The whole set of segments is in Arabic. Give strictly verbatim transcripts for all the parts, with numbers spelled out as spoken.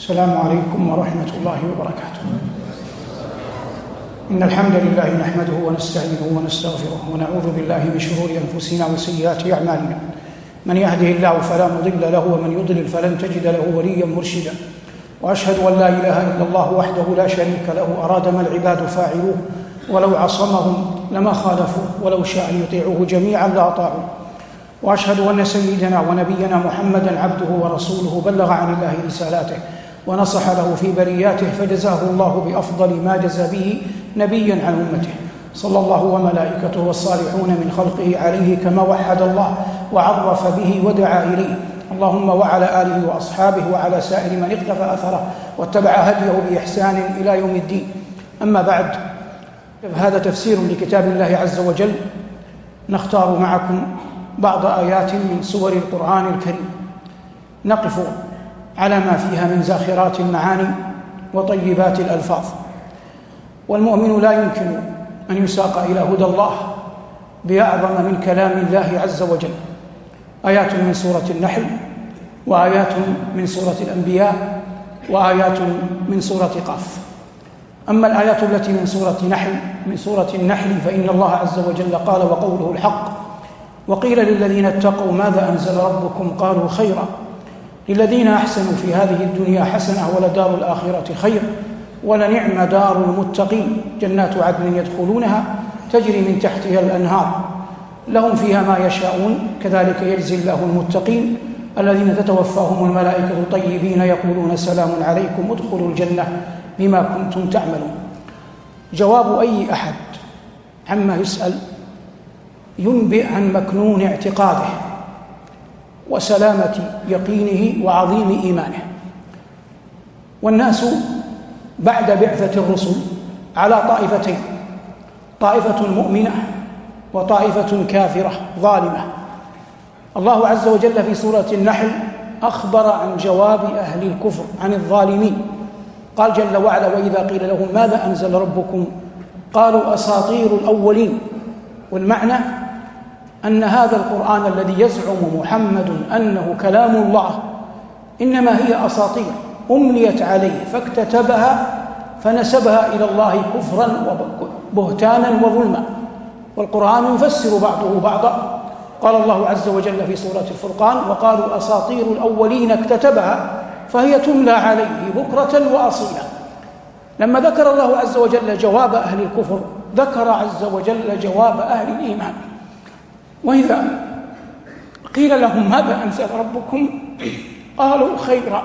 السلام عليكم ورحمة الله وبركاته. إن الحمد لله نحمده ونستعينه ونستغفره ونعوذ بالله من شرور أنفسنا وسيئات أعمالنا. من يهده الله فلا مضل له ومن يضلل فلن تجد له وليا مرشدا. وأشهد أن لا إله إلا الله وحده لا شريك له أراد ما العباد فاعلوه ولو عصمهم لما خالفوه ولو شاء أن يطيعوه جميعا لأطاعوه. وأشهد أن سيدنا ونبينا محمدا عبده ورسوله بلغ عن الله رسالاته ونصح له في برياته فجزاه الله بأفضل ما جزى به نبيا عن أمته، صلى الله وملائكته والصالحون من خلقه عليه كما وحد الله وعرف به ودعا إليه، اللهم وعلى آله وأصحابه وعلى سائر من اقتفى أثره واتبع هديه بإحسان إلى يوم الدين. أما بعد، هذا تفسير لكتاب الله عز وجل. نختار معكم بعض آيات من سور القرآن الكريم نقف على ما فيها من زاخرات المعاني وطيبات الألفاظ. والمؤمن لا يمكن أن يساق إلى هدى الله بأعظم من كلام الله عز وجل. آيات من سورة النحل، وآيات من سورة الأنبياء، وآيات من سورة قاف. أما الآيات التي من سورة نحل من سورة النحل فإن الله عز وجل قال: وقوله الحق، وقيل للذين اتقوا ماذا أنزل ربكم قالوا خيرا، للذين أحسنوا في هذه الدنيا حسنة ولدار الآخرة خير ولنعم دار المتقين، جنات عدن يدخلونها تجري من تحتها الأنهار لهم فيها ما يشاءون كذلك يجزي الله المتقين الذين تتوفاهم الملائكة طيبين يقولون سلام عليكم ادخلوا الجنة بما كنتم تعملون. جواب أي أحد عما يسأل ينبئ عن مكنون اعتقاده وسلامة يقينه وعظيم إيمانه. والناس بعد بعثة الرسل على طائفتين: طائفة مؤمنة وطائفة كافرة ظالمة. الله عز وجل في سورة النحل أخبر عن جواب أهل الكفر عن الظالمين، قال جل وعلا: وإذا قيل لهم ماذا أنزل ربكم قالوا أساطير الأولين. والمعنى أن هذا القرآن الذي يزعم محمد أنه كلام الله إنما هي أساطير أمليت عليه فاكتتبها فنسبها إلى الله كفرا وبهتانا وظلما. والقرآن يفسر بعضه بعضا. قال الله عز وجل في سورة الفرقان: وقالوا أساطير الأولين اكتتبها فهي تملى عليه بكرة وأصيلا. لما ذكر الله عز وجل جواب أهل الكفر ذكر عز وجل جواب أهل الإيمان. وإذا قيل لهم ماذا أنزل ربكم قالوا خيرا.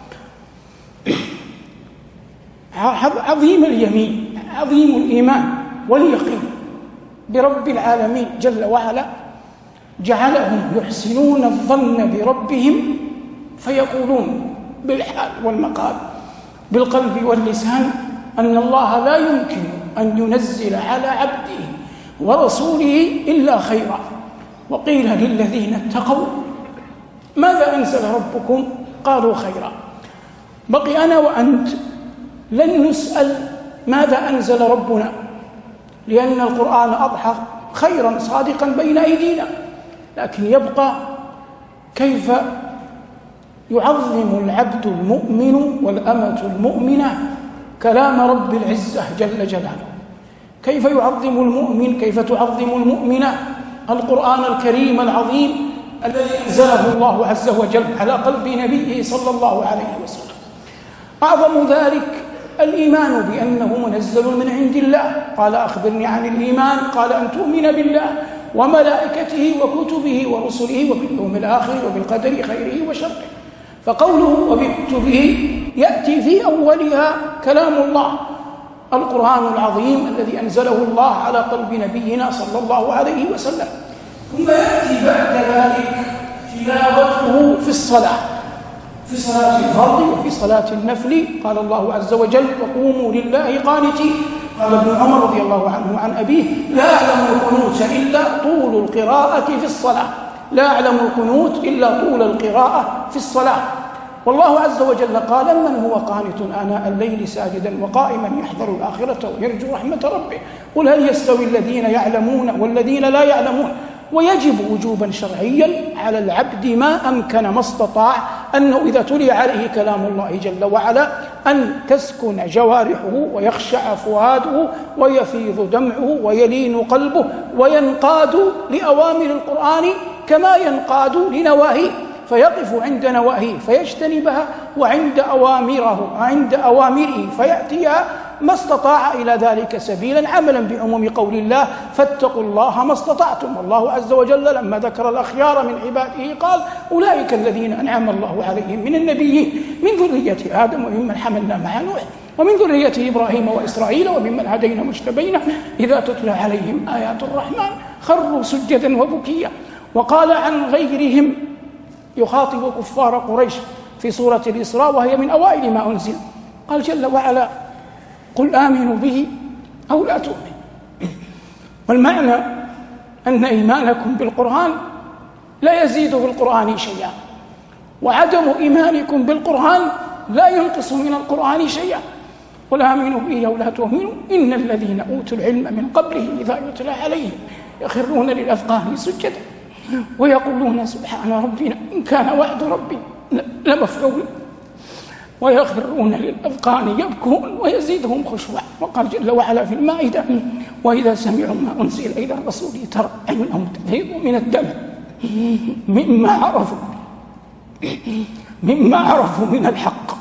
عظيم اليمين، عظيم الإيمان واليقين برب العالمين جل وعلا جعلهم يحسنون الظن بربهم فيقولون بالحال والمقال بالقلب واللسان أن الله لا يمكن أن ينزل على عبده ورسوله إلا خيرا. وقيل للذين اتقوا ماذا أنزل ربكم قالوا خيرا. بقي أنا وأنت لن نسأل ماذا أنزل ربنا، لأن القرآن أضحى خيرا صادقا بين أيدينا، لكن يبقى كيف يعظم العبد المؤمن والأمة المؤمنة كلام رب العزة جل جلاله، كيف يعظم المؤمن، كيف تعظم المؤمنة القرآن الكريم العظيم الذي أنزله الله عز وجل على قلب نبيه صلى الله عليه وسلم. أعظم ذلك الإيمان بأنه منزل من عند الله. قال: أخبرني عن الإيمان، قال: أن تؤمن بالله وملائكته وكتبه ورسله وباليوم الآخر وبالقدر خيره وشره. فقوله وبكتبه يأتي في أولها كلام الله القرآن العظيم الذي أنزله الله على قلب نبينا صلى الله عليه وسلم. ثم يأتي بعد ذلك تلاوته في الصلاة، في صلاة الفرض وفي صلاة النفل. قال الله عز وجل: وقوموا لله قانتين. قال ابن عمر رضي الله عنه عن أبيه: لا أعلم القنوت إلا طول القراءة في الصلاة، لا أعلم القنوت إلا طول القراءة في الصلاة. والله عز وجل قال: من هو قانت آناء الليل ساجدا وقائما يحذر الآخرة ويرجو رحمة ربه قل هل يستوي الذين يعلمون والذين لا يعلمون ويجب وجوبا شرعيا على العبد ما أمكن ما استطاع أنه إذا تلي عليه كلام الله جل وعلا أن تسكن جوارحه ويخشع فؤاده ويفيض دمعه ويلين قلبه وينقاد لأوامر القرآن كما ينقاد لنواهيه، فيقف عند نواهيه فيجتنبها، وعند أوامره عند أوامره فيأتيها ما استطاع إلى ذلك سبيلا، عملا بعموم قول الله فاتقوا الله ما استطعتم. والله عز وجل لما ذكر الأخيار من عباده قال أولئك الذين أنعم الله عليهم من النبيين من ذرية آدم وممن حملنا مع نوح ومن ذرية إبراهيم وإسرائيل وممن هدينا واجتبينا إذا تتلى عليهم آيات الرحمن خروا سجدا وبكيا. وقال عن غيرهم يخاطب كفار قريش في سورة الإسراء وهي من أوائل ما أنزل، قال جل وعلا قل آمنوا به أو لا تؤمنوا. والمعنى أن إيمانكم بالقرآن لا يزيد بالقرآن شيئا، وعدم إيمانكم بالقرآن لا ينقص من القرآن شيئا. قل آمنوا به أو لا تؤمنوا إن الذين أوتوا العلم من قبله إذا يتلى عليهم يخرون للأذقان سجدا ويقولون سبحان ربنا إن كان وعد ربي لمفعول ويخرون للأذقان يبكون ويزيدهم خشوعا. وقال جل وعلا في المائدة وإذا سمعوا ما أنزل إلى الرسول ترى أعينهم تفيض من الدمع مما عرفوا مما عرفوا من الحق.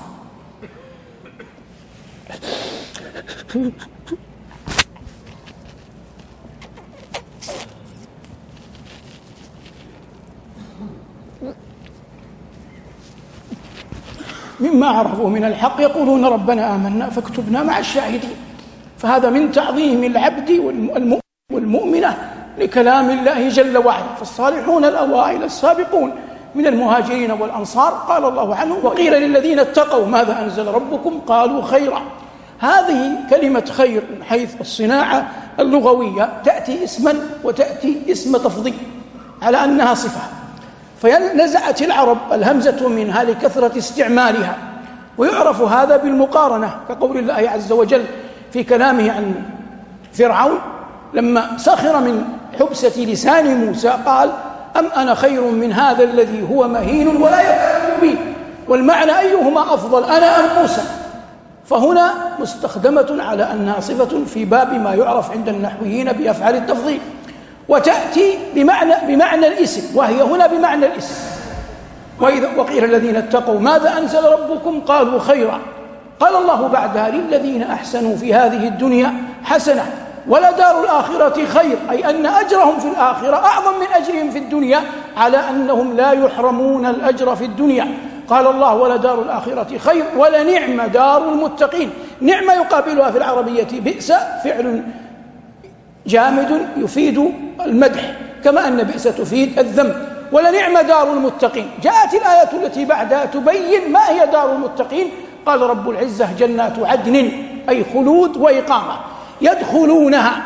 مما عرفوا من الحق يقولون ربنا آمنا فاكتبنا مع الشاهدين. فهذا من تعظيم العبد والمؤمنة لكلام الله جل وعلا. فالصالحون الأوائل السابقون من المهاجرين والأنصار قال الله عنهم وقيل للذين اتقوا ماذا أنزل ربكم قالوا خيرا. هذه كلمة خير من حيث الصناعة اللغوية تأتي اسما وتأتي اسم تفضيل على أنها صفة، فنزعت العرب الهمزة منها لكثرة استعمالها، ويعرف هذا بالمقارنة كقول الله عز وجل في كلامه عن فرعون لما سخر من حبسة لسان موسى قال أم أنا خير من هذا الذي هو مهين ولا يكاد يبين. والمعنى أيهما أفضل أنا أم موسى؟ فهنا مستخدمة على أنها صفة في باب ما يعرف عند النحويين بأفعال التفضيل، وتأتي بمعنى, بمعنى الاسم، وهي هنا بمعنى الاسم. وإذا وقيل الذين اتقوا ماذا أنزل ربكم قالوا خيرا. قال الله بعدها للذين أحسنوا في هذه الدنيا حسنة ولدار الآخرة خير، أي أن أجرهم في الآخرة أعظم من أجرهم في الدنيا على أنهم لا يحرمون الأجر في الدنيا. قال الله ولدار الآخرة خير ولنعم دار المتقين. نعمة يقابلها في العربية بئس فعل جامد يفيد المدح كما أن بئس تفيد الذم. ولنعم دار المتقين. جاءت الآية التي بعدها تبين ما هي دار المتقين. قال رب العزة جنات عدن أي خلود وإقامة يدخلونها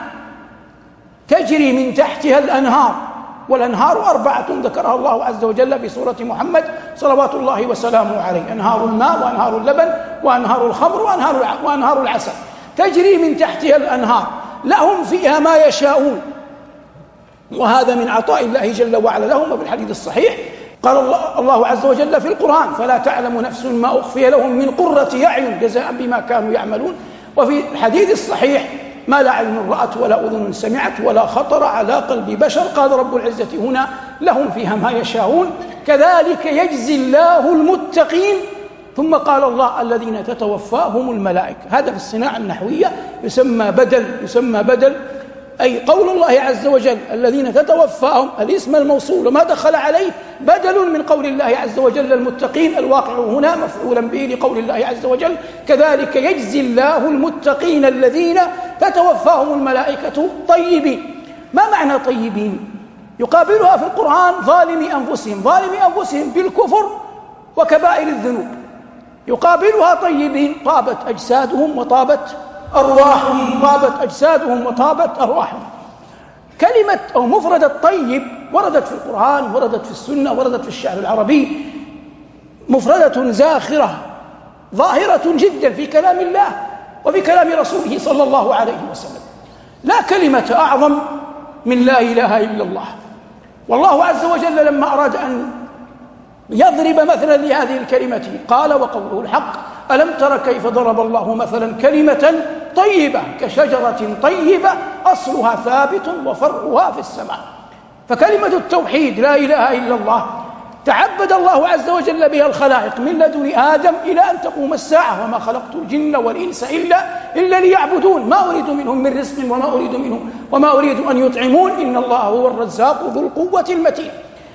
تجري من تحتها الأنهار، والأنهار أربعة ذكرها الله عز وجل في سورة محمد صلوات الله وسلامه عليه: أنهار الماء وأنهار اللبن وأنهار الخمر وأنهار وأنهار العسل، تجري من تحتها الأنهار لهم فيها ما يشاءون. وهذا من عطاء الله جل وعلا لهم. وفي الحديث الصحيح قال الله, الله عز وجل في القرآن: فلا تعلم نفس ما أخفي لهم من قرة أعين جزاء بما كانوا يعملون. وفي الحديث الصحيح: ما لا عين رأت ولا أذن سمعت ولا خطر على قلب بشر. قال رب العزة هنا: لهم فيها ما يشاءون كذلك يجزي الله المتقين. ثم قال الله: الذين تتوفاهم الملائكة. هذا في الصناعة النحوية يسمى بدل يسمى بدل أي قول الله عز وجل الذين تتوفاهم الاسم الموصول وما دخل عليه بدل من قول الله عز وجل المتقين. الواقع هنا مفعولا به لقول الله عز وجل: كذلك يجزي الله المتقين الذين تتوفاهم الملائكة طيبين. ما معنى طيبين؟ يقابلها في القرآن ظالمي أنفسهم ظالمي أنفسهم بالكفر وكبائر الذنوب. يقابلها طيبين طابت أجسادهم وطابت أرواحهم طابت أجسادهم وطابت أرواحهم. كلمة أو مفردة طيب وردت في القرآن وردت في السنة وردت في الشعر العربي، مفردة زاخرة ظاهرة جدا في كلام الله وفي كلام رسوله صلى الله عليه وسلم. لا كلمة أعظم من لا إله إلا الله، والله عز وجل لما أراد أن يضرب مثلا لهذه الكلمة قال وقوله الحق ألم تر كيف ضرب الله مثلا كلمة طيبة كشجرة طيبة أصلها ثابت وفرعها في السماء. فكلمة التوحيد لا إله إلا الله تعبد الله عز وجل بها الخلائق من لدن آدم إلى أن تقوم الساعة وما خلقت الجن والإنس إلا, إلا ليعبدون ما أريد منهم من رزق وما أريد منهم وما أريد أن يطعمون إن الله هو الرزاق ذو القوة المتين.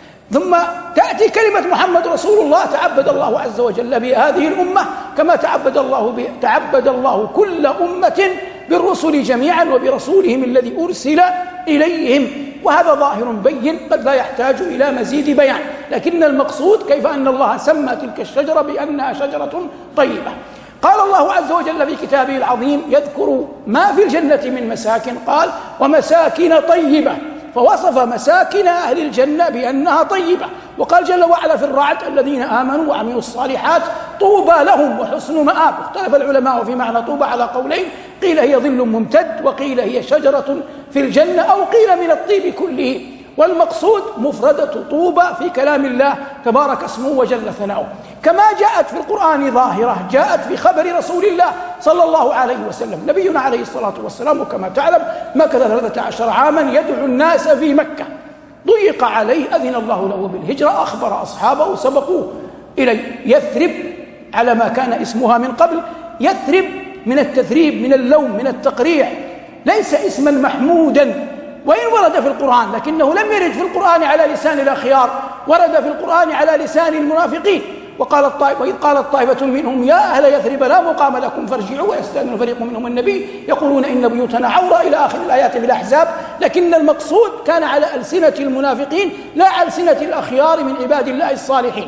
ثم تأتي كلمة محمد رسول الله تعبد الله عز وجل بهذه الأمة كما تعبد الله ب... تعبد الله كل أمة بالرسل جميعا وبرسولهم الذي أرسل إليهم، وهذا ظاهر بين قد لا يحتاج إلى مزيد بيان، لكن المقصود كيف أن الله سمى تلك الشجرة بأنها شجرة طيبة. قال الله عز وجل في كتابه العظيم يذكر ما في الجنة من مساكن قال ومساكن طيبة، فوصف مساكن أهل الجنة بأنها طيبة، وقال جل وعلا في الرعد الذين آمنوا وعملوا الصالحات طوبى لهم وحسن مآب. اختلف العلماء في معنى طوبى على قولين، قيل هي ظل ممتد وقيل هي شجرة في الجنة أو قيل من الطيب كله، والمقصود مفردة طوبى في كلام الله تبارك اسمه وجل ثناؤه، كما جاءت في القرآن ظاهرة جاءت في خبر رسول الله صلى الله عليه وسلم. نبينا عليه الصلاة والسلام وكما تعلم مكث ثلاثة عشر عاما يدعو الناس في مكة، ضيق عليه أذن الله له بالهجرة، أخبر أصحابه سبقوه إليه يثرب على ما كان اسمها من قبل، يثرب من التثريب من اللوم من التقريع، ليس اسما محمودا وإن ورد في القرآن، لكنه لم يرد في القرآن على لسان الأخيار، ورد في القرآن على لسان المنافقين. وقال الطائف وإذ قالت طائفة منهم يا أهل يثرب لا مقام لكم فارجعوا ويستأذن فريق منهم النبي يقولون إن بيوتنا عورة إلى آخر الآيات في الأحزاب، لكن المقصود كان على ألسنة المنافقين لا على ألسنة الأخيار من عباد الله الصالحين.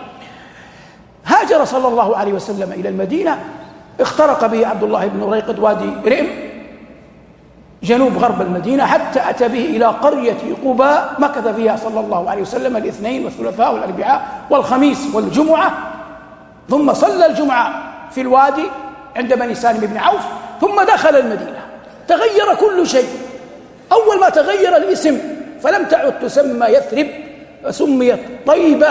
هاجر صلى الله عليه وسلم إلى المدينة، اخترق به عبد الله بن ريقد وادي رئم جنوب غرب المدينة حتى أتى به إلى قرية قباء، مكث فيها صلى الله عليه وسلم الاثنين والثلاثاء والأربعاء والخميس والجمعة، ثم صلى الجمعة في الوادي عند بني سالم بن عوف، ثم دخل المدينة. تغير كل شيء، أول ما تغير الاسم فلم تعد تسمى يثرب فسميت طيبة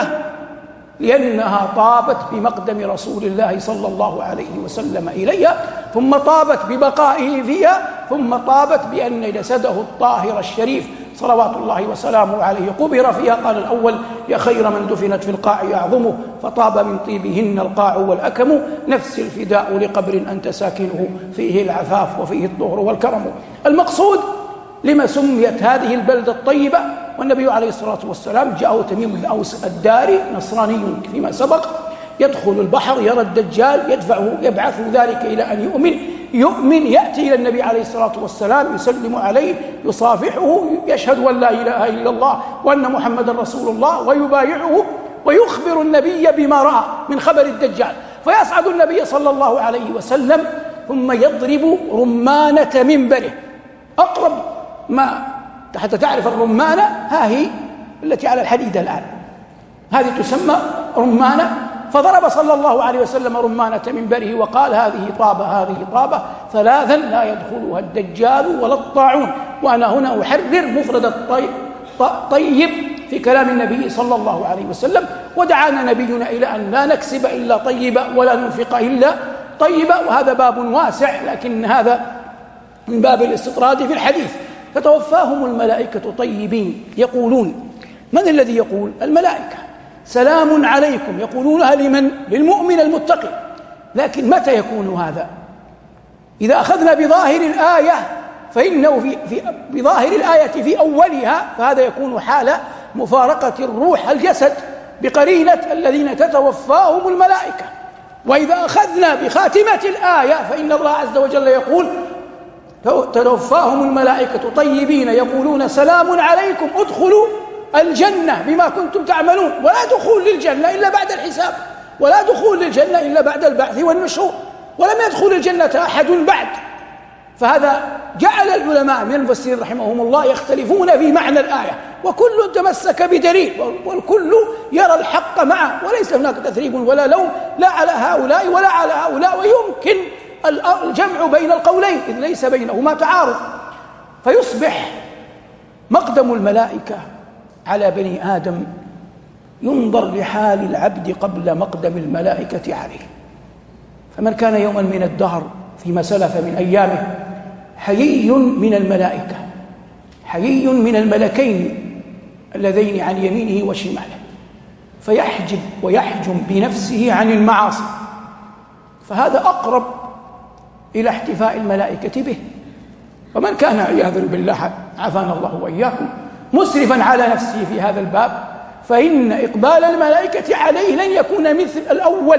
لأنها طابت بمقدم رسول الله صلى الله عليه وسلم إليها، ثم طابت ببقائه فيها، ثم طابت بأن جسده الطاهر الشريف صلوات الله وسلامه عليه قبر فيها. قال الأول يا خير من دفنت في القاع أعظمه، فطاب من طيبهن القاع والأكم، نفس الفداء لقبر أنت ساكنه فيه العفاف وفيه الطهر والكرم. المقصود لما سميت هذه البلدة الطيبة، والنبي عليه الصلاة والسلام جاءه تميم بن أوس الداري نصراني فيما سبق، يدخل البحر يرى الدجال يدفعه يبعث ذلك إلى أن يؤمن يؤمن يأتي إلى النبي عليه الصلاة والسلام يسلم عليه يصافحه يشهد أن لا إله إلا الله وأن محمد رسول الله ويبايعه ويخبر النبي بما رأى من خبر الدجال، فيصعد النبي صلى الله عليه وسلم ثم يضرب رمانة منبره، أقرب ما حتى تعرف الرمانة ها هي التي على الحديد الآن، هذه تسمى رمانة، فضرب صلى الله عليه وسلم رمانة منبره وقال هذه طابة هذه طابة ثلاثا لا يدخلها الدجال ولا الطاعون. وأنا هنا أحرر مفرد الطيب طيب في كلام النبي صلى الله عليه وسلم، ودعانا نبينا إلى أن لا نكسب إلا طيبة ولا ننفق إلا طيبة، وهذا باب واسع لكن هذا من باب الاستطراد في الحديث. فتوفاهم الملائكة طيبين يقولون، من الذي يقول؟ الملائكة، سلام عليكم، يقولونها لمن؟ للمؤمن المتقي. لكن متى يكون هذا؟ إذا أخذنا بظاهر الآية فإنه في, في بظاهر الآية في أولها فهذا يكون حال مفارقة الروح الجسد بقرينة الذين تتوفاهم الملائكة. وإذا أخذنا بخاتمة الآية فإن الله عز وجل يقول تتوفاهم الملائكة طيبين يقولون سلام عليكم ادخلوا الجنة بما كنتم تعملون، ولا دخول للجنة إلا بعد الحساب، ولا دخول للجنة إلا بعد البعث والنشور، ولم يدخل الجنة أحد بعد. فهذا جعل العلماء من المفسرين رحمهم الله يختلفون في معنى الآية، وكل تمسك بدليل والكل يرى الحق معه، وليس هناك تثريب ولا لوم لا على هؤلاء ولا على هؤلاء، ويمكن الجمع بين القولين إذ ليس بينهما تعارض. فيصبح مقدم الملائكة على بني آدم ينظر لحال العبد قبل مقدم الملائكة عليه. فمن كان يوما من الدهر فيما سلف من أيامه حيي من الملائكة، حيي من الملكين اللذين عن يمينه وشماله، فيحجب ويحجم بنفسه عن المعاصي، فهذا أقرب إلى احتفاء الملائكة به. ومن كان عياذا بالله عافانا الله وإياكم مسرفا على نفسه في هذا الباب، فإن إقبال الملائكة عليه لن يكون مثل الأول،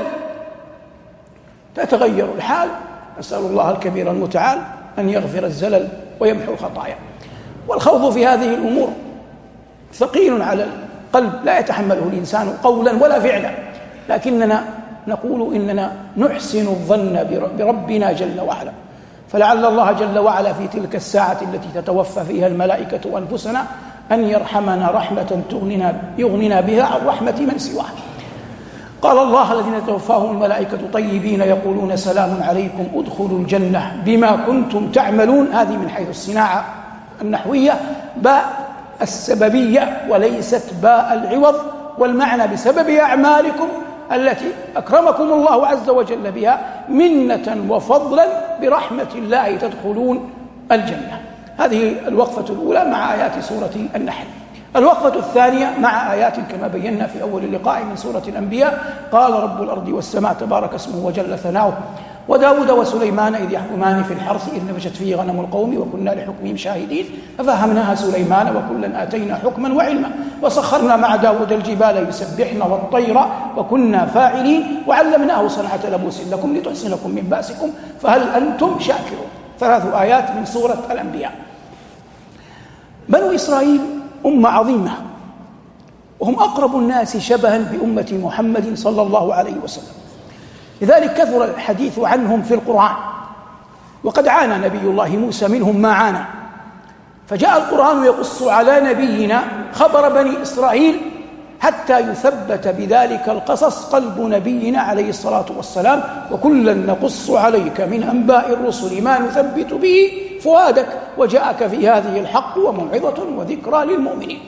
تتغير الحال. نسأل الله الكبير المتعال أن يغفر الزلل ويمحو الخطايا. والخوض في هذه الأمور ثقيل على القلب لا يتحمله الإنسان قولا ولا فعلا، لكننا نقول إننا نحسن الظن بربنا جل وعلا، فلعل الله جل وعلا في تلك الساعة التي تتوفى فيها الملائكة أنفسنا أن يرحمنا رحمة تغننا يغننا بها عن رحمة من سواه. قال الله: الذين توفاهم الملائكة طيبين يقولون سلام عليكم ادخلوا الجنة بما كنتم تعملون. هذه من حيث الصناعة النحوية باء السببية وليست باء العوض، والمعنى بسبب أعمالكم التي أكرمكم الله عز وجل بها منة وفضلا برحمة الله تدخلون الجنة. هذه الوقفة الأولى مع آيات سورة النحل. الوقفة الثانية مع آيات كما بينا في أول اللقاء من سورة الأنبياء. قال رب الأرض والسماء تبارك اسمه وجل ثناؤه: وداود وسليمان إذ يحكمان في الحرث إذ نفشت فيه غنم القوم وكنا لحكمهم شاهدين ففهمناها سليمان وكلا آتينا حكما وعلما وسخرنا مع داود الجبال يسبحن والطير وكنا فاعلين وعلمناه صنعة لبوس لكم لتحصنكم من بأسكم فهل أنتم شاكرون. ثلاث آيات من سورة الأنبياء. بنو إسرائيل أمة عظيمة، وهم أقرب الناس شبها بأمة محمد صلى الله عليه وسلم، لذلك كثر الحديث عنهم في القرآن، وقد عانى نبي الله موسى منهم ما عانى، فجاء القرآن يقص على نبينا خبر بني إسرائيل حتى يثبت بذلك القصص قلب نبينا عليه الصلاة والسلام: وكلا نقص عليك من أنباء الرسل ما نثبت به فؤادك وجاءك في هذه الحق وموعظة وذكرى للمؤمنين.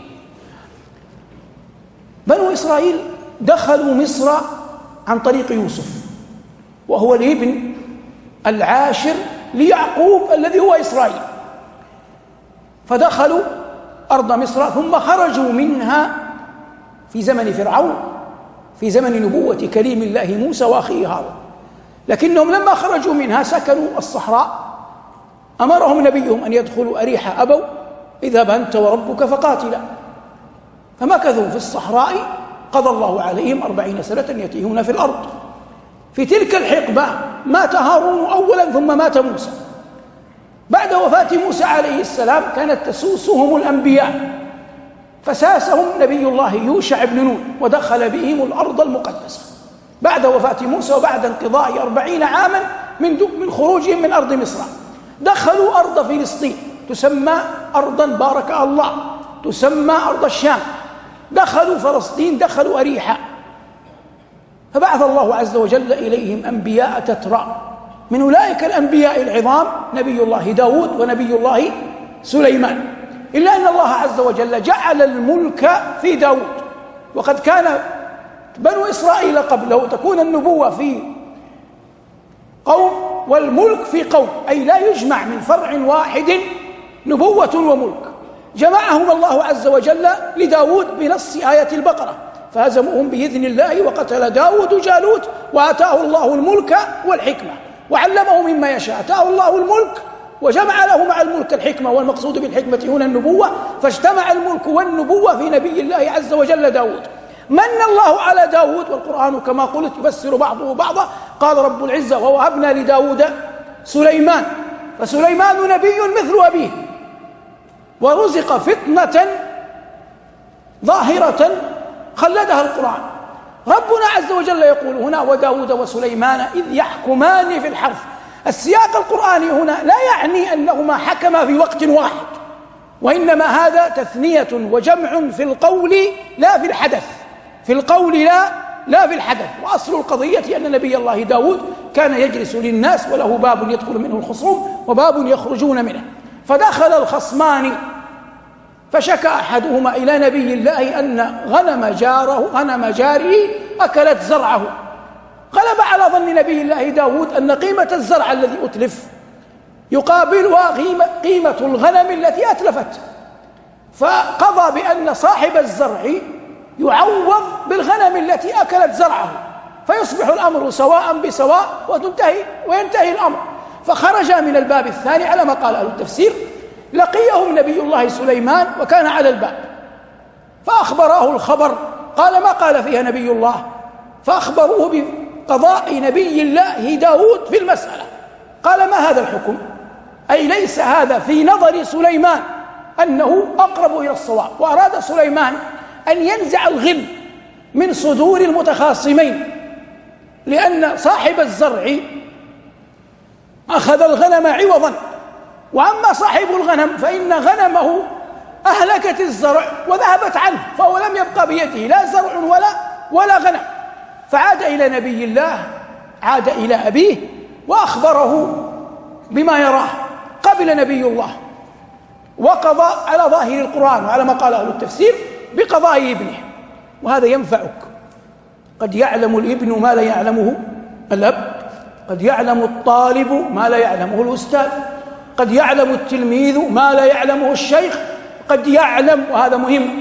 بنو إسرائيل دخلوا مصر عن طريق يوسف، وهو الابن العاشر ليعقوب الذي هو إسرائيل، فدخلوا أرض مصر ثم خرجوا منها في زمن فرعون، في زمن نبوة كليم الله موسى وأخيه هارون، لكنهم لما خرجوا منها سكنوا الصحراء. أمرهم نبيهم أن يدخلوا أريحة، أبوا: اذهب أنت وربك فقاتلا. فمكثوا في الصحراء، قضى الله عليهم أربعين سنة يتيهون في الأرض. في تلك الحقبة مات هارون أولا ثم مات موسى. بعد وفاة موسى عليه السلام كانت تسوسهم الأنبياء، فساسهم نبي الله يوشع بن نون ودخل بهم الأرض المقدسة بعد وفاة موسى وبعد انقضاء أربعين عاما من من خروجهم من أرض مصر. دخلوا أرض فلسطين تسمى أرضا بارك الله، تسمى أرض الشام. دخلوا فلسطين، دخلوا أريحة، فبعث الله عز وجل إليهم أنبياء تترى. من أولئك الأنبياء العظام نبي الله داود ونبي الله سليمان، إلا أن الله عز وجل جعل الملك في داود، وقد كان بنو إسرائيل قبله تكون النبوة في قوم والملك في قوم، أي لا يجمع من فرع واحد نبوة وملك. جمعهم الله عز وجل لداود بنص آية البقرة: فهزموهم بإذن الله وقتل داود جالوت وآتاه الله الملك والحكمة وعلمه مما يشاء. آتاه الله الملك وجمع له مع الملك الحكمة، والمقصود بالحكمة هنا النبوة، فاجتمع الملك والنبوة في نبي الله عز وجل داود. من الله على داود، والقرآن كما قلت يفسر بعضه بعضا. قال رب العزة: ووهبنا لداود سليمان، فسليمان نبي مثل أبيه، ورزق فتنة ظاهرة خلدها القرآن. ربنا عز وجل يقول هنا: وداود وسليمان إذ يحكمان في الحرث. السياق القرآني هنا لا يعني أنهما حكما في وقت واحد، وإنما هذا تثنية وجمع في القول لا في الحدث، في القول لا لا في الحدث. وأصل القضية أن نبي الله داود كان يجلس للناس وله باب يدخل منه الخصوم وباب يخرجون منه، فدخل الخصمان فشكى أحدهما إلى نبي الله أن غنم جاره غنم جاره أكلت زرعه. غلب على ظن نبي الله داود أن قيمة الزرع الذي أتلف يقابلها قيمة الغنم التي أتلفت، فقضى بأن صاحب الزرع يعوض بالغنم التي أكلت زرعه، فيصبح الأمر سواء بسواء وتنتهي وينتهي الأمر. فخرج من الباب الثاني على ما قال أهل التفسير. لقيهم نبي الله سليمان وكان على الباب، فأخبراه الخبر، قال ما قال فيها نبي الله، فأخبروه بقضاء نبي الله داود في المسألة. قال ما هذا الحكم؟ أي ليس هذا في نظر سليمان أنه أقرب إلى الصواب، وأراد سليمان أن ينزع الغل من صدور المتخاصمين، لأن صاحب الزرع أخذ الغنم عوضا، وأما صاحب الغنم فإن غنمه أهلكت الزرع وذهبت عنه، فهو لم يبقى بيده لا زرع ولا ولا غنم. فعاد إلى نبي الله، عاد إلى أبيه وأخبره بما يراه. قبل نبي الله وقضى على ظاهر القرآن وعلى ما قال أهل التفسير بقضاء ابنه. وهذا ينفعك، قد يعلم الابن ما لا يعلمه الأب، قد يعلم الطالب ما لا يعلمه الأستاذ، قد يعلم التلميذ ما لا يعلمه الشيخ، قد يعلم، وهذا مهم،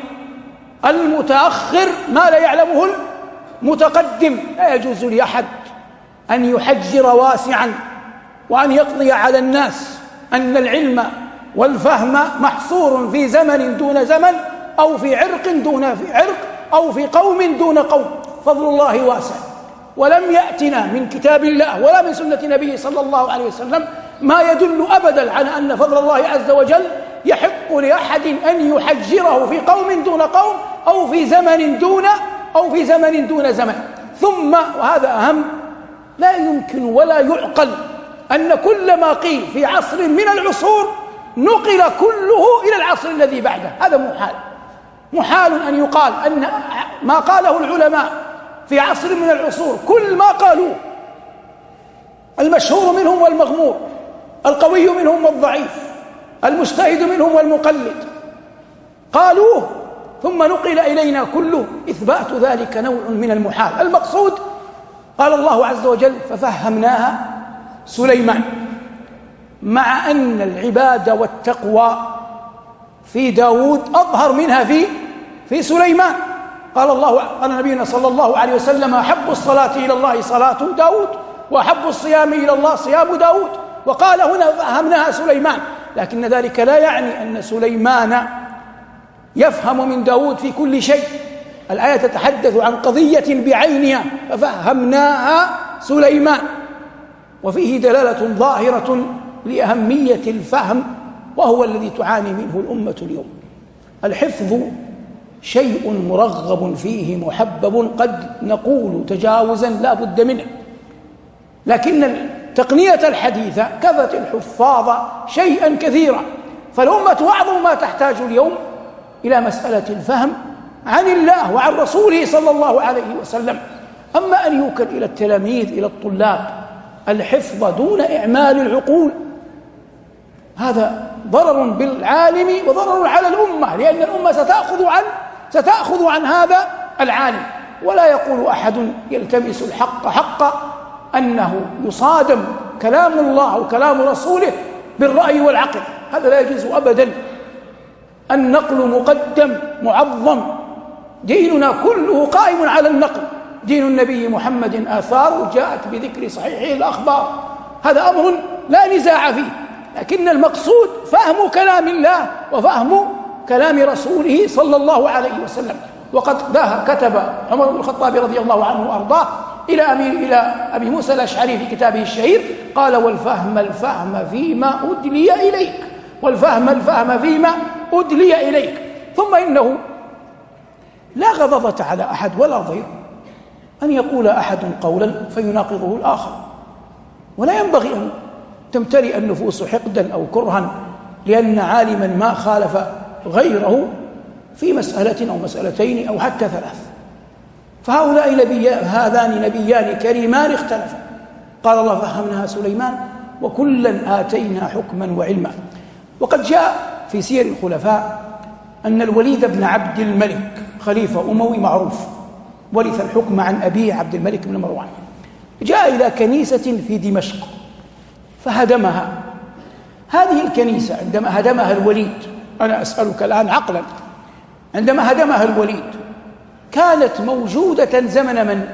المتأخر ما لا يعلمه المتقدم. لا يجوز لأحد أن يحجر واسعا وأن يقضي على الناس أن العلم والفهم محصور في زمن دون زمن، أو في عرق دون في عرق، أو في قوم دون قوم. فضل الله واسع، ولم يأتنا من كتاب الله ولا من سنة نبيه صلى الله عليه وسلم ما يدل أبدا على أن فضل الله عز وجل يحق لأحد أن يحجره في قوم دون قوم، أو في زمن دون أو في زمن دون زمن. ثم وهذا أهم، لا يمكن ولا يعقل أن كل ما قيل في عصر من العصور نقل كله إلى العصر الذي بعده. هذا محال، محال أن يقال أن ما قاله العلماء في عصر من العصور كل ما قالوه، المشهور منهم والمغمور، القوي منهم والضعيف، المجتهد منهم والمقلد، قالوه ثم نقل إلينا كله، إثبات ذلك نوع من المحال. المقصود قال الله عز وجل ففهمناها سليمان، مع أن العبادة والتقوى في داود أظهر منها في في سليمان. قال الله قال نبينا صلى الله عليه وسلم أحب الصلاة إلى الله صلاة داود، وأحب الصيام إلى الله صيام داود. وقال هنا فهمناها سليمان، لكن ذلك لا يعني أن سليمان يفهم من داود في كل شيء. الآية تتحدث عن قضية بعينها، ففهمناها سليمان، وفيه دلالة ظاهرة لأهمية الفهم، وهو الذي تعاني منه الأمة اليوم. الحفظ شيء مرغب فيه محبب، قد نقول تجاوزا لا بد منه، لكن التقنية الحديثة كفت الحفاظ شيئا كثيرا. فالأمة أعظم ما تحتاج اليوم إلى مسألة الفهم عن الله وعن رسوله صلى الله عليه وسلم. أما أن يوكل إلى التلاميذ إلى الطلاب الحفظ دون إعمال العقول، هذا ضرر بالعالم وضرر على الأمة، لأن الأمة ستأخذ عن ستأخذ عن هذا العالم. ولا يقول أحد يلتمس الحق حقا أنه يصادم كلام الله أو كلام رسوله بالرأي والعقل، هذا لا يجوز أبدا. النقل مقدم معظم، ديننا كله قائم على النقل. دين النبي محمد آثار جاءت بذكر صحيحه الأخبار، هذا أمر لا نزاع فيه، لكن المقصود فهم كلام الله وفهم كلام رسوله صلى الله عليه وسلم. وقد كتب عمر بن الخطاب رضي الله عنه وأرضاه إلى أمير إلى أبي موسى الأشعري في كتابه الشهير، قال والفهم الفهم فيما أدلي إليك، والفهم الفهم فيما أدلي إليك. ثم إنه لا غضضة على أحد ولا ضير أن يقول أحد قولا فيناقضه الآخر، ولا ينبغي أن تمتلئ النفوس حقدا أو كرها لأن عالما ما خالف غيره في مسألة أو مسألتين أو حتى ثلاث. فهؤلاء نبي هذان نبيان كريمان اختلفا. قال الله فهمناها سليمان وكلا آتينا حكما وعلما. وقد جاء في سير الخلفاء أن الوليد بن عبد الملك خليفة أموي معروف ورث الحكم عن أبيه عبد الملك بن مروان، جاء إلى كنيسة في دمشق فهدمها. هذه الكنيسة عندما هدمها الوليد، أنا أسألك الآن عقلا، عندما هدمها الوليد كانت موجودة زمن من؟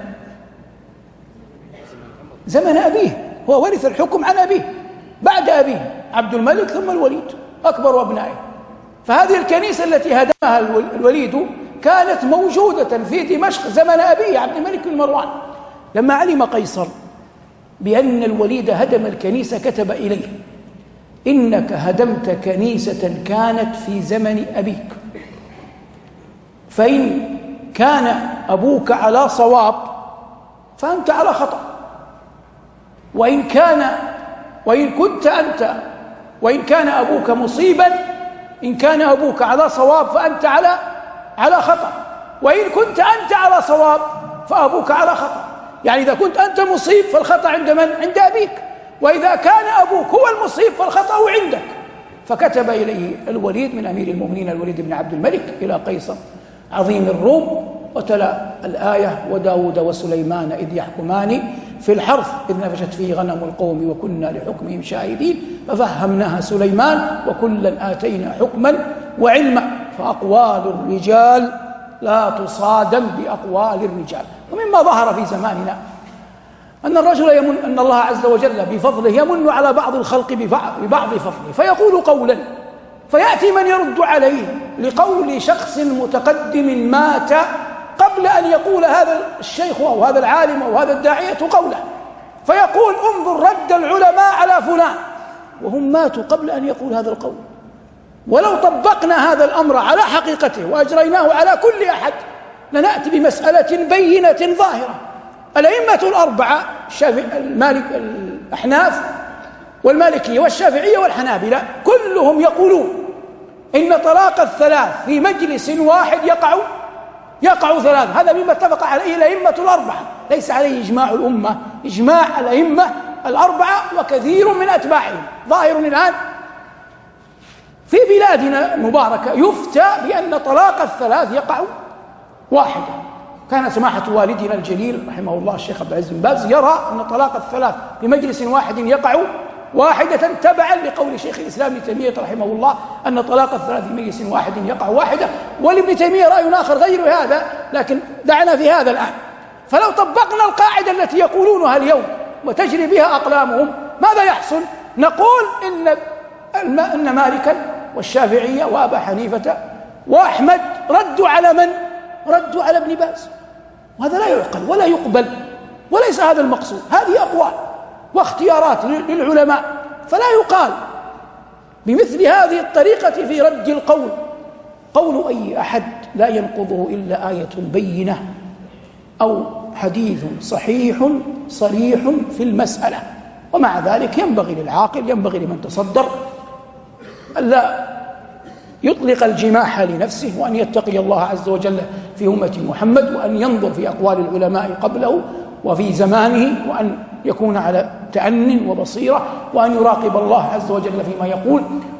زمن أبيه، هو ورث الحكم عن أبيه بعد أبيه عبد الملك ثم الوليد أكبر أبنائه. فهذه الكنيسة التي هدمها الوليد كانت موجودة في دمشق زمن أبيه عبد الملك بن مروان. لما علم قيصر بأن الوليد هدم الكنيسة كتب إليه: إنك هدمت كنيسة كانت في زمن أبيك، فإن كان أبوك على صواب فأنت على خطأ، وإن كان وإن كنت أنت وإن كان أبوك مصيبا، إن كان أبوك على صواب فأنت على على خطأ، وإن كنت أنت على صواب فأبوك على خطأ. يعني إذا كنت أنت مصيب فالخطأ عند من؟ عند أبيك، وإذا كان أبوك هو المصيب فالخطأ عندك. فكتب إليه الوليد من أمير المؤمنين الوليد بن عبد الملك إلى قيصر عظيم الروم، وتلا الآية: وداود وسليمان إذ يحكمان في الحرث إذ نفشت فيه غنم القوم وكنا لحكمهم شاهدين ففهمناها سليمان وكلا آتينا حكما وعلما فأقوال الرجال لا تصادم بأقوال الرجال. ومما ظهر في زماننا أن الرجل يمن أن الله عز وجل بفضله يمن على بعض الخلق ببعض فضله، فيقول قولا فيأتي من يرد عليه لقول شخص متقدم مات قبل أن يقول هذا الشيخ أو هذا العالم أو هذا الداعية قوله، فيقول: انظر رد العلماء على فلان، وهم ماتوا قبل أن يقول هذا القول. ولو طبقنا هذا الأمر على حقيقته وأجريناه على كل أحد لنأتي بمسألة بينة ظاهرة. الأئمة الأربعة المالك الأحناف والمالكية والشافعية والحنابلة كلهم يقولون إن طلاق الثلاث في مجلس واحد يقع يقع ثلاث. هذا مما اتفق عليه الأئمة الأربعة، ليس عليه إجماع الأمة، إجماع الأئمة الأربعة وكثير من أتباعهم. ظاهر الآن في بلادنا المباركة يفتى بأن طلاق الثلاث يقع واحدة. كان سماحة والدنا الجليل رحمه الله الشيخ عبد العزيز بن باز يرى أن طلاق الثلاث في مجلس واحد يقع واحدة، تبعا لقول شيخ الإسلام ابن تيمية رحمه الله أن طلاق الثلاث في مجلس واحد يقع واحدة. ولابن تيمية رأي آخر غير هذا، لكن دعنا في هذا الآن. فلو طبقنا القاعدة التي يقولونها اليوم وتجري بها أقلامهم ماذا يحصل؟ نقول إن إن مالكا والشافعية وأبا حنيفة وأحمد ردوا على من؟ ردوا على ابن باز، وهذا لا يعقل ولا يقبل، وليس هذا المقصود. هذه أقوال واختيارات للعلماء، فلا يقال بمثل هذه الطريقة في رد القول. قول أي أحد لا ينقضه إلا آية بينة أو حديث صحيح صريح في المسألة. ومع ذلك ينبغي للعاقل، ينبغي لمن تصدر ألا يطلق الجماح لنفسه، وأن يتقي الله عز وجل في أمة محمد، وأن ينظر في أقوال العلماء قبله وفي زمانه، وأن يكون على تأن وبصيرة، وأن يراقب الله عز وجل فيما يقول،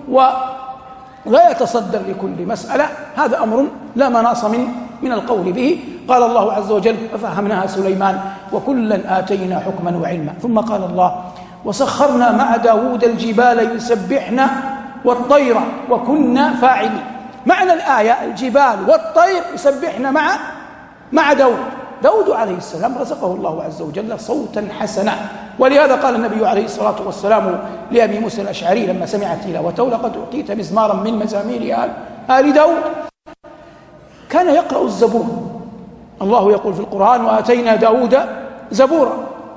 ولا يتصدر لكل مسألة. هذا أمر لا مناص من من القول به. قال الله عز وجل: ففهمناها سليمان وكلا آتينا حكما وعلما. ثم قال الله: وسخرنا مع داود الجبال يسبحن والطير وكنا فاعلين. معنى الآية: الجبال والطير يسبحن مع مع داود. داود عليه السلام رزقه الله عز وجل صوتا حسنا، ولهذا قال النبي عليه الصلاة والسلام لأبي موسى الأشعري لما سمع تلاوته: لقد أعطيت مزمارا من مزامير آل, آل داود. كان يقرأ الزبور. الله يقول في القرآن: وآتينا داود زبورا،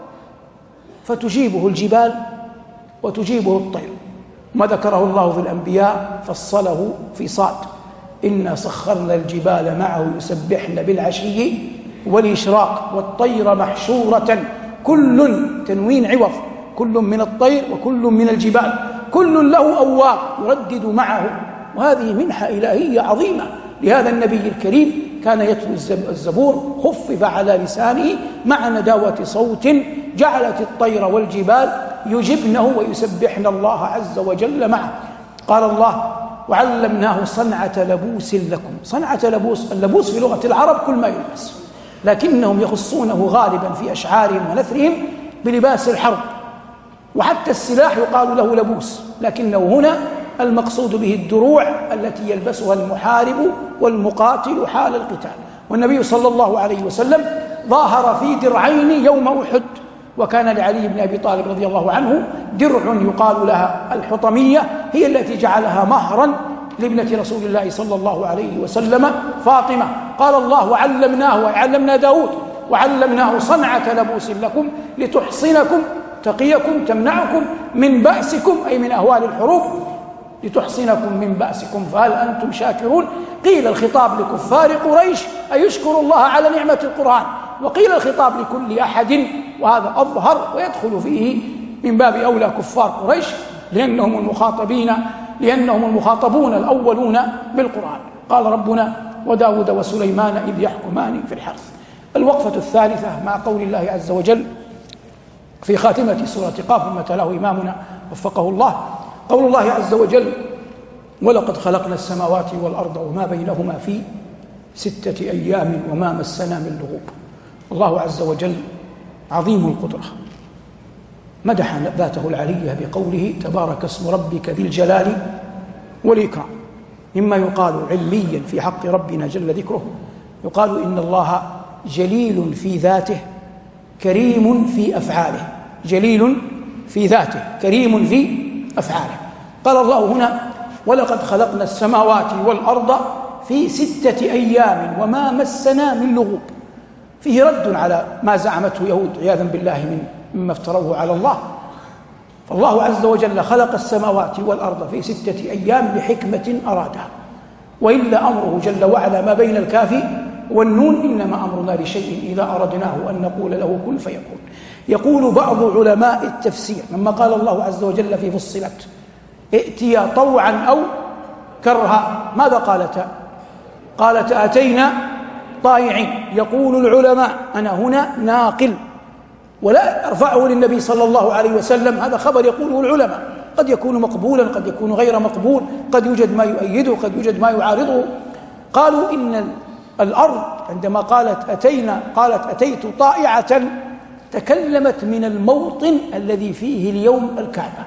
فتجيبه الجبال وتجيبه الطير. ما ذكره الله في الأنبياء فصله في صاد: إنا سخرنا الجبال معه يسبحن بالعشي والإشراق والطير محشورة كل تنوين عوض، كل من الطير وكل من الجبال، كل له أواب يردد معه. وهذه منحة إلهية عظيمة لهذا النبي الكريم، كان يتلو الزبور خفف على لسانه مع نداوة صوت جعلت الطير والجبال يجبنه ويسبحن الله عز وجل معه. قال الله: وعلمناه صنعة لبوس لكم. صنعة لبوس، اللبوس في لغة العرب كل ما يلبس، لكنهم يخصونه غالبا في أشعارهم ونثرهم بلباس الحرب، وحتى السلاح يقال له لبوس، لكنه هنا المقصود به الدروع التي يلبسها المحارب والمقاتل حال القتال. والنبي صلى الله عليه وسلم ظاهر في درعين يوم أحد، وكان لعلي بن أبي طالب رضي الله عنه درع يقال لها الحطمية، هي التي جعلها مهرا لابنة رسول الله صلى الله عليه وسلم فاطمة. قال الله وعلمناه، وعلمنا داود وعلمناه صنعة لبوس لكم لتحصنكم، تقيكم، تمنعكم من بأسكم أي من أهوال الحروب، لتحصنكم من بأسكم فهل أنتم شاكرون. قيل الخطاب لكفار قريش أيشكر الله على نعمة القرآن، وقيل الخطاب لكل أحد، وهذا أظهر ويدخل فيه من باب أولى كفار قريش، لأنهم المخاطبين لأنهم المخاطبون الأولون بالقرآن. قال ربنا وداود وسليمان إذ يحكمان في الحرث. الوقفة الثالثة مع قول الله عز وجل في خاتمة سورة قاف مما تلاه إمامنا وفقه الله، قول الله عز وجل ولقد خلقنا السماوات والأرض وما بينهما في ستة أيام وما مسنا من لغوب. الله عز وجل عظيم القدرة، مدح ذاته العلية بقوله تبارك اسم ربك ذي الجلال والإكرام. مما يقال علميا في حق ربنا جل ذكره، يقال إن الله جليل في ذاته كريم في أفعاله، جليل في ذاته كريم في أفعاله. قال الله هنا ولقد خلقنا السماوات والأرض في ستة أيام وما مسنا من لغوب، فيه رد على ما زعمته يهود عياذا بالله من مما افتروه على الله. فالله عز وجل خلق السماوات والأرض في ستة أيام لحكمة أرادها، وإلا أمره جل وعلا ما بين الكاف والنون، إنما أمرنا لشيء إذا أردناه أن نقول له كن فيكون. يقول بعض علماء التفسير لما قال الله عز وجل في فصلت ائتيا طوعا أو كرها، ماذا قالتا؟ قالتا أتينا طائعين. يقول العلماء أنا هنا ناقل ولا أرفعه للنبي صلى الله عليه وسلم، هذا خبر يقوله العلماء، قد يكون مقبولا قد يكون غير مقبول، قد يوجد ما يؤيده قد يوجد ما يعارضه. قالوا إن الأرض عندما قالت أتينا قالت أتيت طائعة، تكلمت من الموطن الذي فيه اليوم الكعبة،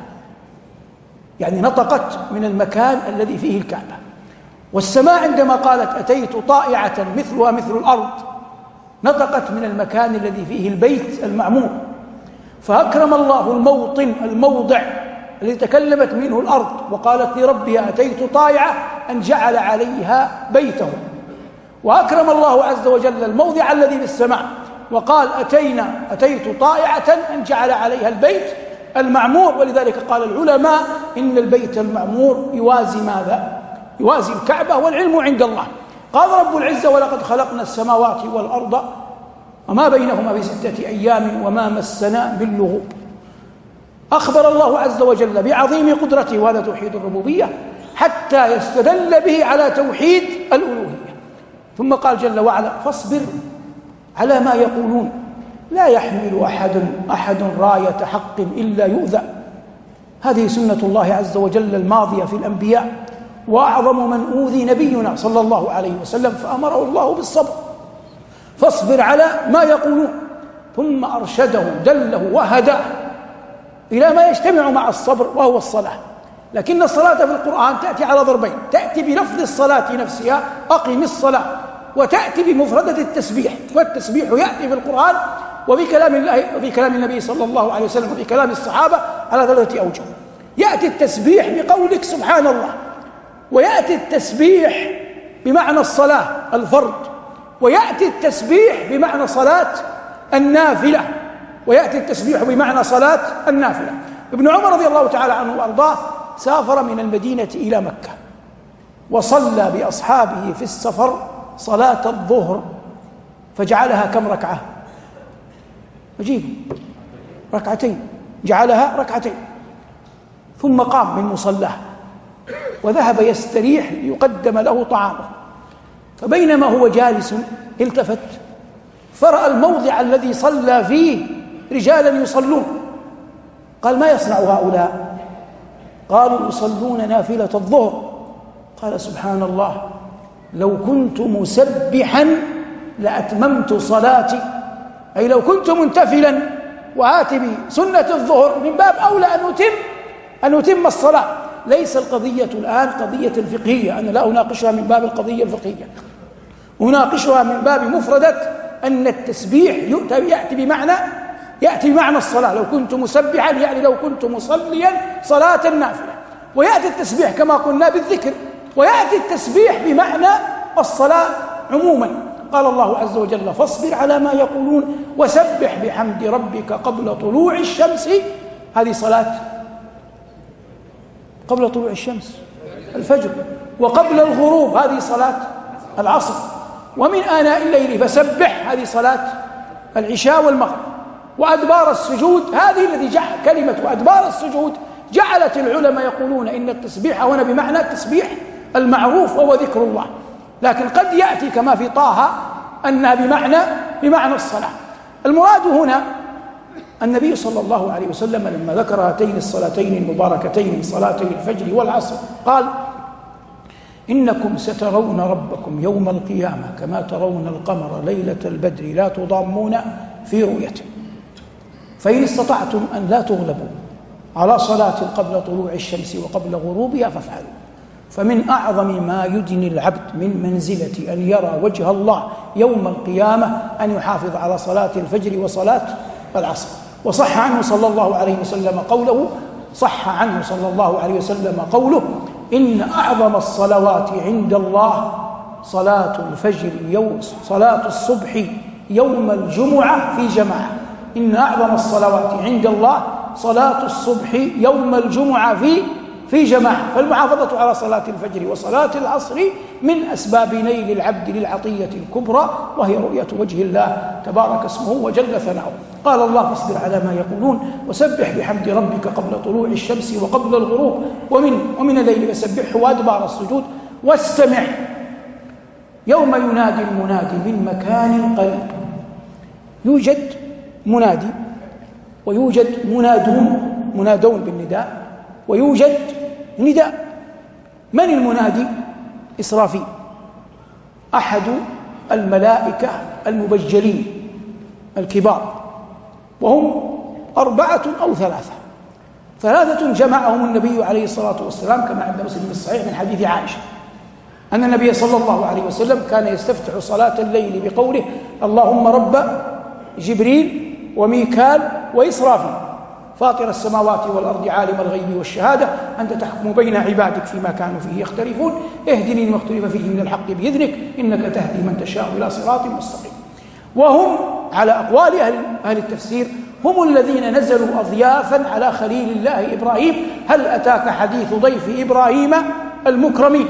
يعني نطقت من المكان الذي فيه الكعبة. والسماء عندما قالت أتيت طائعة مثلها مثل الأرض، نطقت من المكان الذي فيه البيت المعمور. فأكرم الله الموطن الموضع الذي تكلمت منه الأرض وقالت لربها أتيت طائعة أن جعل عليها بيته، وأكرم الله عز وجل الموضع الذي في السماء وقال أتينا أتيت طائعة أن جعل عليها البيت المعمور. ولذلك قال العلماء إن البيت المعمور يوازي ماذا؟ يوازي الكعبة، والعلم عند الله. قال رب العزة ولقد خلقنا السماوات والأرض وما بينهما في ستة أيام وما مسنا من لغوب. أخبر الله عز وجل بعظيم قدرته، وهذا توحيد الربوبية، حتى يستدل به على توحيد الألوهية. ثم قال جل وعلا فاصبر على ما يقولون لا يحمل أحد أحد راية حق إلا يؤذى. هذه سنة الله عز وجل الماضية في الأنبياء، وأعظم من أوذي نبينا صلى الله عليه وسلم فأمره الله بالصبر. فاصبر على ما يقولون، ثم أرشده دله وهداه إلى ما يجتمع مع الصبر وهو الصلاة. لكن الصلاة في القرآن تأتي على ضربين، تأتي بلفظ الصلاة نفسها أقم الصلاة، وتأتي بمفردة التسبيح. والتسبيح يأتي في القرآن وفي كلام الله وفي كلام النبي صلى الله عليه وسلم وفي كلام الصحابة على ثلاثة أوجه. يأتي التسبيح بقولك سبحان الله، ويأتي التسبيح بمعنى الصلاة الفرض، ويأتي التسبيح بمعنى صلاة النافلة، ويأتي التسبيح بمعنى صلاة النافلة. ابن عمر رضي الله تعالى عنه وأرضاه سافر من المدينة إلى مكة، وصلى بأصحابه في السفر صلاة الظهر، فجعلها كم ركعة؟ عجيب، ركعتين، جعلها ركعتين. ثم قام من مصلاه وذهب يستريح ليقدم له طعامه، فبينما هو جالس التفت فرأى الموضع الذي صلى فيه رجالا يصلون. قال ما يصنع هؤلاء؟ قالوا يصلون نافلة الظهر. قال سبحان الله لو كنت مسبحا لأتممت صلاتي، أي لو كنت منتفلا وآتي بسنة الظهر من باب أولى أن أتم أن أتم الصلاة. ليس القضية الآن قضية فقهية، أنا لا أناقشها من باب القضية الفقهية، أناقشها من باب مفردة أن التسبيح يأتي بمعنى يأتي بمعنى الصلاة. لو كنت مسبحا يعني لو كنت مصليا صلاة النافلة، ويأتي التسبيح كما قلنا بالذكر، ويأتي التسبيح بمعنى الصلاة عموما. قال الله عز وجل فاصبر على ما يقولون وسبح بحمد ربك قبل طلوع الشمس، هذه صلاة قبل طلوع الشمس الفجر، وقبل الغروب هذه صلاة العصر، ومن آناء الليل فسبح هذه صلاة العشاء والمغرب، وأدبار السجود هذه التي جعل كلمة وأدبار السجود جعلت العلماء يقولون إن التسبيح هنا بمعنى التسبيح المعروف وهو ذكر الله، لكن قد يأتي كما في طه أنها بمعنى بمعنى الصلاة. المراد هنا النبي صلى الله عليه وسلم لما ذكر هاتين الصلاتين المباركتين صلاتي الفجر والعصر قال إنكم سترون ربكم يوم القيامة كما ترون القمر ليلة البدر لا تضامون في رؤيته، فإن استطعتم أن لا تغلبوا على صلاة قبل طلوع الشمس وقبل غروبها فافعلوا، فمن أعظم ما يدني العبد من منزلة أن يرى وجه الله يوم القيامة أن يحافظ على صلاة الفجر وصلاة العصر. وصح عنه صلى الله عليه وسلم قوله صح عنه صلى الله عليه وسلم قوله إن أعظم الصلوات عند الله صلاة الفجر يوم صلاة الصبح يوم الجمعة في جماعة. إن أعظم الصلوات عند الله صلاة الصبح يوم الجمعة في في جماعة. فالمحافظة على صلاة الفجر وصلاة العصر من أسباب نيل العبد للعطية الكبرى، وهي رؤية وجه الله تبارك اسمه وجل ثناؤه. قال الله فاصبر على ما يقولون وسبح بحمد ربك قبل طلوع الشمس وقبل الغروب ومن ومن الليل فسبحه وأدبار السجود واستمع يوم ينادي المنادي من مكان قريب. يوجد منادي ويوجد منادون منادون بالنداء ويوجد نداء. من المنادي؟ إسرافيل أحد الملائكة المبجلين الكبار، وهم أربعة أو ثلاثة ثلاثة جمعهم النبي عليه الصلاة والسلام كما عند مسلم الصحيح من حديث عائشة أن النبي صلى الله عليه وسلم كان يستفتح صلاة الليل بقوله اللهم رب جبريل وميكال وإسرافيل فاطر السماوات والأرض عالم الغيب والشهادة أنت تحكم بين عبادك فيما كانوا فيه يختلفون اهدني لما اختلف فيه من الحق بإذنك إنك تهدي من تشاء إلى صراط مستقيم. وهم على أقوال أهل, أهل التفسير هم الذين نزلوا أضيافا على خليل الله إبراهيم. هل أتاك حديث ضيف إبراهيم المكرمين؟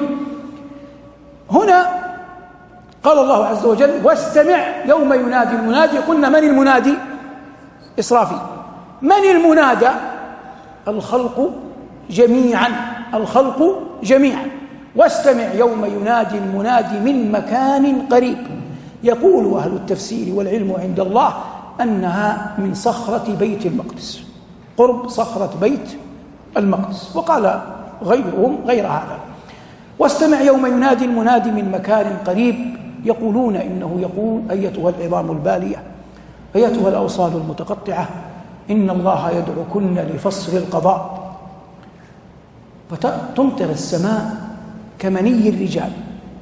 هنا قال الله عز وجل واستمع يوم ينادي المنادي. قلنا من المنادي؟ إسرافيل. من المنادى؟ الخلق جميعا الخلق جميعا. واستمع يوم ينادي المنادي من مكان قريب. يقول أهل التفسير والعلم عند الله أنها من صخرة بيت المقدس، قرب صخرة بيت المقدس، وقال غيرهم غير هذا. واستمع يوم ينادي المنادي من مكان قريب. يقولون إنه يقول أيتها العظام البالية أيتها الأوصال المتقطعة إن الله يدعوكن لفصل القضاء، فتمطر السماء كمني الرجال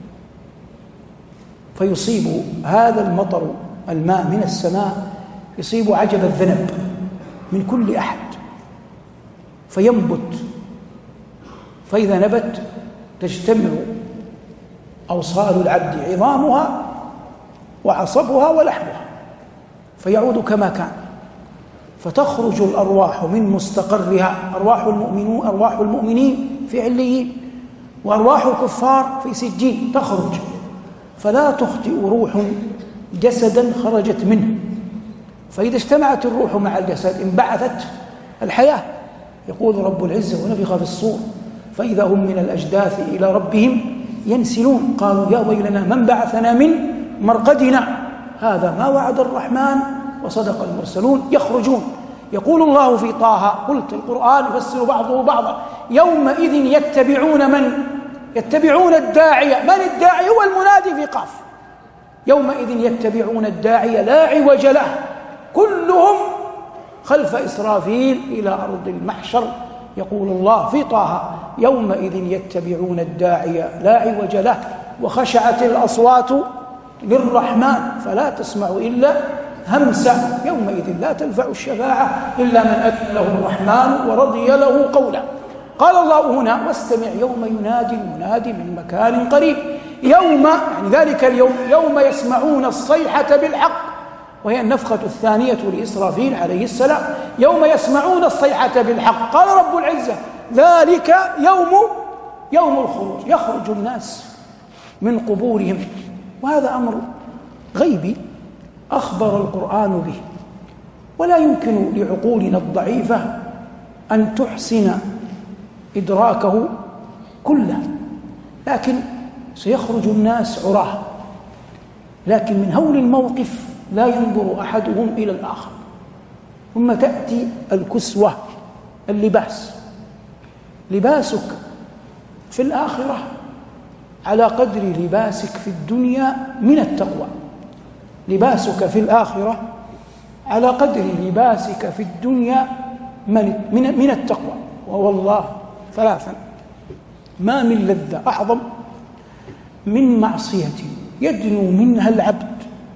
فيصيب هذا المطر الماء من السماء يصيب عجب الذنب من كل أحد فينبت، فإذا نبت تجتمع أوصال العبد عظامها وعصبها ولحمها فيعود كما كان، فتخرج الأرواح من مستقرها، أرواح المؤمنون أرواح المؤمنين في عليين وأرواح الكفار في سجين، تخرج فلا تخطئ روح جسدا خرجت منه، فإذا اجتمعت الروح مع الجسد انبعثت الحياة. يقول رب العزة ونفخ في الصور فإذا هم من الأجداث إلى ربهم ينسلون قالوا يا ويلنا من بعثنا من مرقدنا هذا ما وعد الرحمن وصدق المرسلون. يخرجون. يقول الله في طه قلت القرآن يفسر بعضه بعضا يومئذ يتبعون من يتبعون الداعية. من الداعي؟ هو المنادي في قاف. يومئذ يتبعون الداعية لا عوج له، كلهم خلف إسرافيل إلى أرض المحشر. يقول الله في طه: يومئذ يتبعون الداعية لا عوج له وخشعت الأصوات للرحمن فلا تسمع إلا همسا. يومئذ لا تنفع الشفاعة إلا من أذن له الرحمن ورضي له قولا. قال الله هنا: واستمع يوم ينادي المنادي من مكان قريب. يوم يعني ذلك اليوم، يوم يسمعون الصيحة بالحق، وهي النفخة الثانية لإسرافيل عليه السلام. يوم يسمعون الصيحة بالحق. قال رب العزة: ذلك يوم يوم الخروج، يخرج الناس من قبورهم. وهذا أمر غيبي أخبر القرآن به، ولا يمكن لعقولنا الضعيفة أن تحسن إدراكه كله، لكن سيخرج الناس عراه. لكن من هول الموقف لا ينظر أحدهم إلى الآخر. ثم تأتي الكسوة، اللباس. لباسك في الآخرة على قدر لباسك في الدنيا من التقوى. لباسك في الآخرة على قدر لباسك في الدنيا من من التقوى. ووالله ثلاثا: ما من لذة أعظم من معصية يدنو منها العبد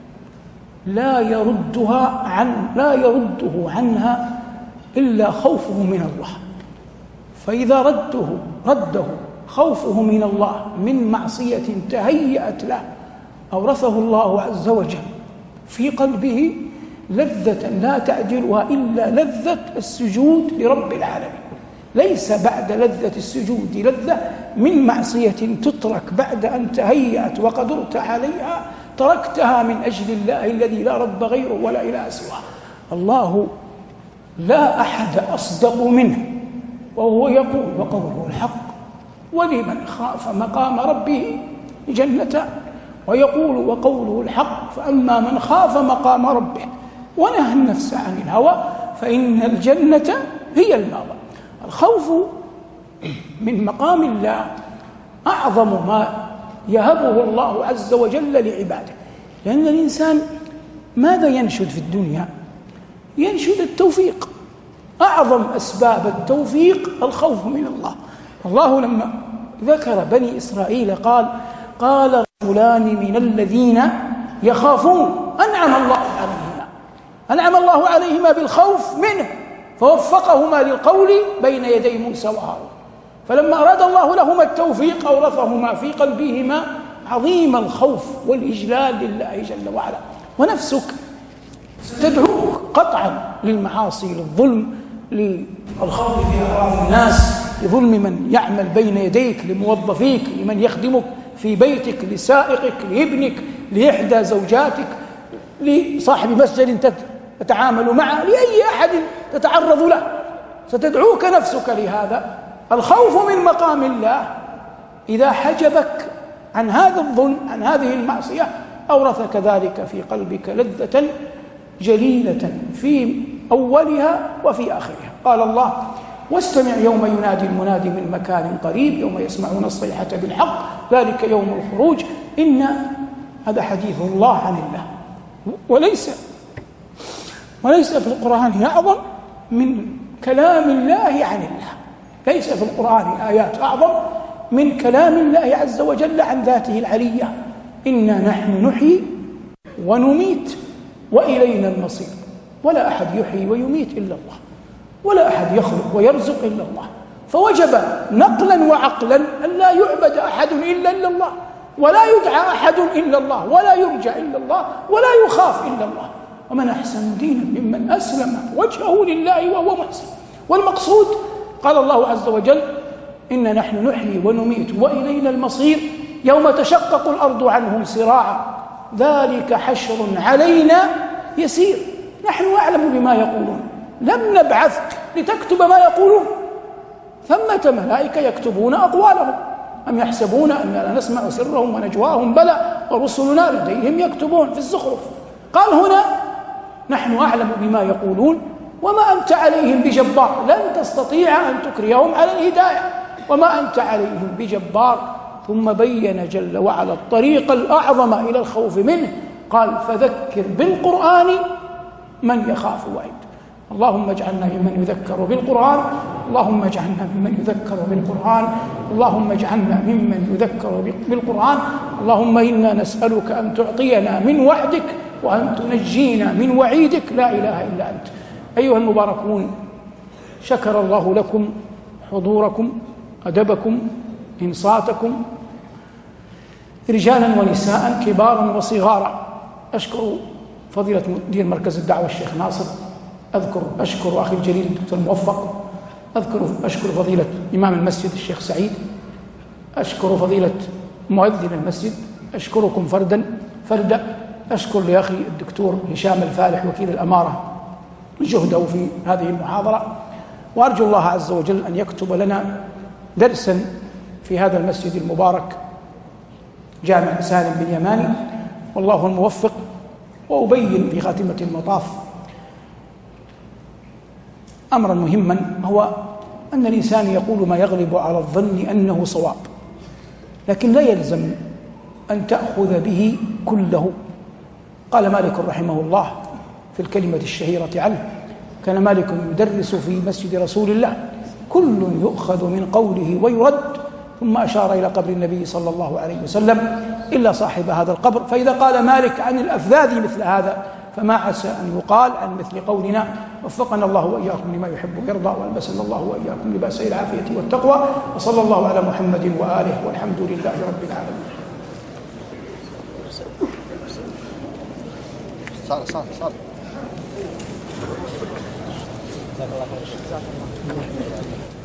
لا يردها عن لا يرده عنها إلا خوفه من الله. فإذا رده رده خوفه من الله من معصية تهيأت له، أورثه الله عز وجل في قلبه لذة لا تعدلها إلا لذة السجود لرب العالمين. ليس بعد لذة السجود لذة من معصية تترك بعد أن تهيأت وقدرت عليها، تركتها من أجل الله الذي لا رب غيره ولا إله سواه. الله لا أحد أصدق منه، وهو يقول وقوله الحق: ولمن خاف مقام ربه جنتان. ويقول وقوله الحق: فأما من خاف مقام ربه ونهى النفس عن الهوى فإن الجنة هي المأوى. الخوف من مقام الله أعظم ما يهبه الله عز وجل لعباده، لأن الإنسان ماذا ينشد في الدنيا؟ ينشد التوفيق. أعظم أسباب التوفيق الخوف من الله. الله لما ذكر بني إسرائيل قال: قال رجلان من الذين يخافون أنعم الله عليهما أنعم الله عليهما بالخوف منه فوفقهما للقول بين يدي موسى وهارون. فلما أراد الله لهما التوفيق أورثهما في قلبهما عظيم الخوف والإجلال لله جل وعلا. ونفسك تدعوك قطعا للمعاصي، للظلم، للخوض في أعراض الناس، لظلم من يعمل بين يديك، لموظفيك، لمن يخدمك في بيتك، لسائقك، لابنك، لإحدى زوجاتك، لصاحب مسجد تتعامل معه، لأي أحد تتعرض له. ستدعوك نفسك لهذا. الخوف من مقام الله إذا حجبك عن هذا الظلم، عن هذه المعصية، أورثك ذلك في قلبك لذة جليلة في أولها وفي آخرها. قال الله: واستمع يوم ينادي المنادي من مكان قريب يوم يسمعون الصيحة بالحق ذلك يوم الخروج. إن هذا حديث الله عن الله، وليس وليس في القرآن أعظم من كلام الله عن الله. ليس في القرآن آيات أعظم من كلام الله عز وجل عن ذاته العلية. إنا نحن نحيي ونميت وإلينا المصير. ولا أحد يحيي ويميت إلا الله، ولا أحد يخلق ويرزق إلا الله. فوجب نقلا وعقلا أن لا يعبد أحد إلا إلا الله، ولا يدعى أحد إلا الله، ولا يرجى إلا الله، ولا يخاف إلا الله. ومن أحسن دينا ممن أسلم وجهه لله وهو محسن. والمقصود قال الله عز وجل: إنا نحن نحيي ونميت وإلينا المصير يوم تشقق الأرض عنهم سراعا ذلك حشر علينا يسير. نحن أعلم بما يقولون، لم نبعثك لتكتب ما يقولون، ثمة ملائكة يكتبون أقوالهم. أم يحسبون أننا لا نسمع سرهم ونجواهم؟ بلى ورسلنا لديهم يكتبون في الزخرف. قال هنا: نحن أعلم بما يقولون وما أنت عليهم بجبار. لن تستطيع أن تكرههم على الهداية، وما أنت عليهم بجبار. ثم بين جل وعلا الطريق الأعظم إلى الخوف منه، قال فذكر بالقرآن من يخاف وعيد. اللهم اجعلنا ممن يذكر بالقرآن، اللهم اجعلنا ممن يذكر بالقرآن، اللهم اجعلنا ممن يذكر بالقرآن. اللهم إنا نسألك أن تعطينا من وعدك وأن تنجينا من وعيدك، لا إله إلا أنت. أيها المباركون، شكر الله لكم حضوركم، أدبكم، إنصاتكم، رجالا ونساء، كبارا وصغارا. أشكر فضيلة مدير مركز الدعوة الشيخ ناصر، أذكر أشكر أخي الجليل الدكتور موفق، أذكر أشكر فضيلة إمام المسجد الشيخ سعيد، أشكر فضيلة مؤذن المسجد، أشكركم فردا فردا. أشكر لأخي الدكتور هشام الفالح وكيل الأمارة جهده في هذه المحاضرة، وأرجو الله عز وجل أن يكتب لنا درسا في هذا المسجد المبارك، جامع سالم بن يماني، والله الموفق. وأبين في خاتمة المطاف أمرا مهما، هو أن الإنسان يقول ما يغلب على الظن أنه صواب، لكن لا يلزم أن تأخذ به كله. قال مالك رحمه الله في الكلمة الشهيرة عنه: كان مالك يدرس في مسجد رسول الله: كل يؤخذ من قوله ويرد. ثم أشار إلى قبر النبي صلى الله عليه وسلم: إلا صاحب هذا القبر. فإذا قال مالك عن الأفذاذ مثل هذا، فما عسى أن يقال عن مثل قولنا. وفقنا الله وإياكم لما يحب ويرضى، وألبسنا الله وإياكم لباس العافية والتقوى، وصلى الله على محمد وآله، والحمد لله رب العالمين. صار صار صار جزاك الله خير.